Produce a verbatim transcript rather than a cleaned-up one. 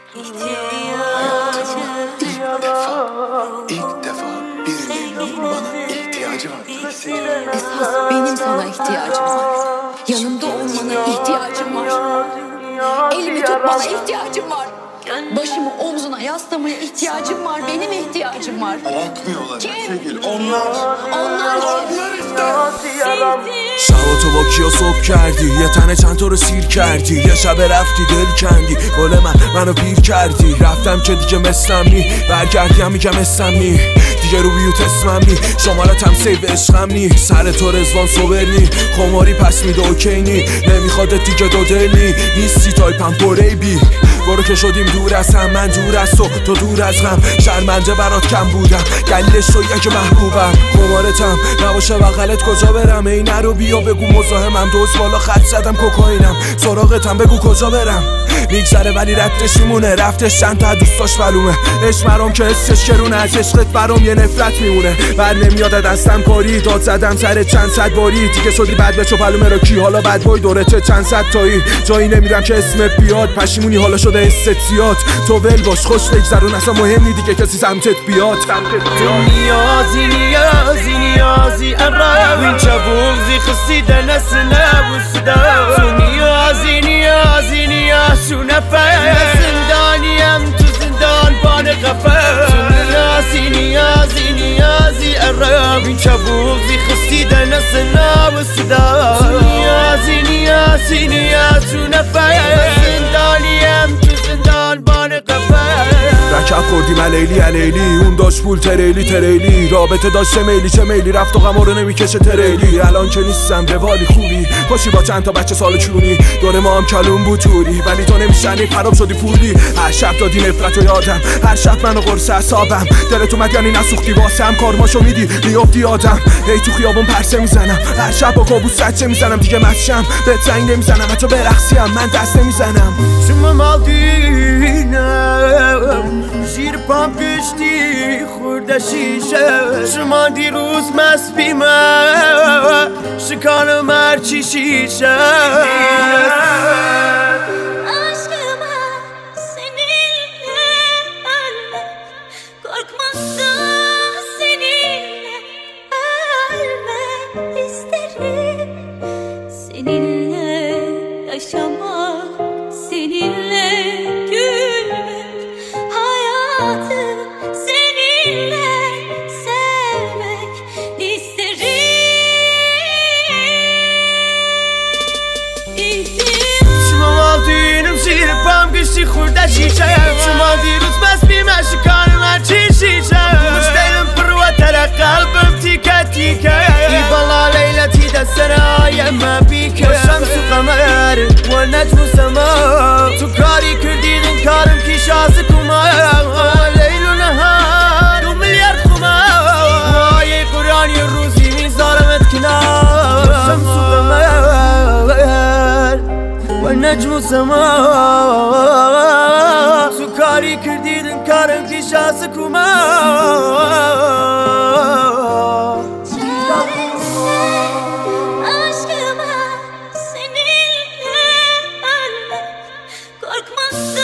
İlk defa birinin bana ihtiyacı var. Esas benim sana ihtiyacım var. Yanımda olmana ihtiyacım var. Elimi tutmana ihtiyacım var. Başımı omzuna yaslamaya ihtiyacım var. Benim ihtiyacım var. Bırakmıyorlar sevgili. Onlar. Onlar. Onlar işte. شبا تو با کیا صبح کردی یه تنه چند تا رو سیر کردی یه شب رفتی دل کندی گل من منو پیر کردی رفتم که دیگه مثلم نی برگردی هم میگم اسم نی دیگه رو بیوت اسمم نی شمالتم سیو عشقم نی سر تو رزوان صبر نی خماری پس میده اوکی نی نمیخواد دیگه دو دل نی نیستی تایپم پره بی برو که شدیم دور از هم من دور از تو تو دور از غم شرمنده برات کم بودم گلیلش تو که محبوبم خمارتم نباشه بغلت کجا برم ای نرو بیا بگو مزاحمم دوز بالا خط زدم کوکائینم سراغتم بگو کجا برم میگذره ولی رفتش میمونه رفتش چند تا دوستاش معلومه عشق مرام که حسش کرونه از عشقت برام یه نفرت میمونه بر نمیاد دستم کاری داد زدم سر چند صد باری دیگه شدی بد بچو پلومه رو کی حالا بد بای دورته چند صد تایی جایی نمیرم که اسمت بیاد پشیمونی حالا شده استیات تو ول باش خوش بگذرون اصلا مهم نی دیگه کسی سمتت بیاد تو نیازی نیازی نیازی الراب این چبوغزی خستی دنسنا وصدا تو نیازی نیازی نیاز و نفر زندانیم تو زندان بان غفر تو نیازی نیازی نیازی الراب این چبوغزی خستی دنسنا وصدا تو نیازی نیازی نیاز و نفر زندانیم تو زندان بان غفر رکب خوردیم علیلی علیلی اون داشت پول تریلی تریلی رابطه داشت چه میلی چه میلی رفت و غما رو نمیکشه تریلی الان که نیستم روالی خوبی خوشی با چند تا بچه سال چونی دور ما هم کلون بود توری ولی تو نمیشنی خراب شدی پولی هر شب دادی نفرت و یادم هر شب منو قرص اعصابم دلت اومد یعنی نسوختی واسم کارماشو میدی میافتی آدم هی تو خیابون پرسه میزنم هر شب با کابوس سچه میزنم دیگه مشم به زنگ نمیزنم حتی برقصیم من دست نمیزنم شما مالدینم زیر پام کشتی خورده شیشه شما دیروز مست بیمه شکانم هرچی شیشه خورده شیشه شما دیروز بس بیمه شکانم هرچی شیشه مش دیلم پروه تره قلبم تیکه تیکه ای بالا لیلتی دسترایم ما بیکه و شمس و قمر و نجم و سما تو کاری کردیدن کارم کی شازک و ما لیل و نهار دو میلیارد خوما وای قرآنی روزی میذارمت کنار شمس و قمر و نجم و سما تو کاری کردیدن کارم کی شازک و ما Aşkıma seninle ölmek korkmazsın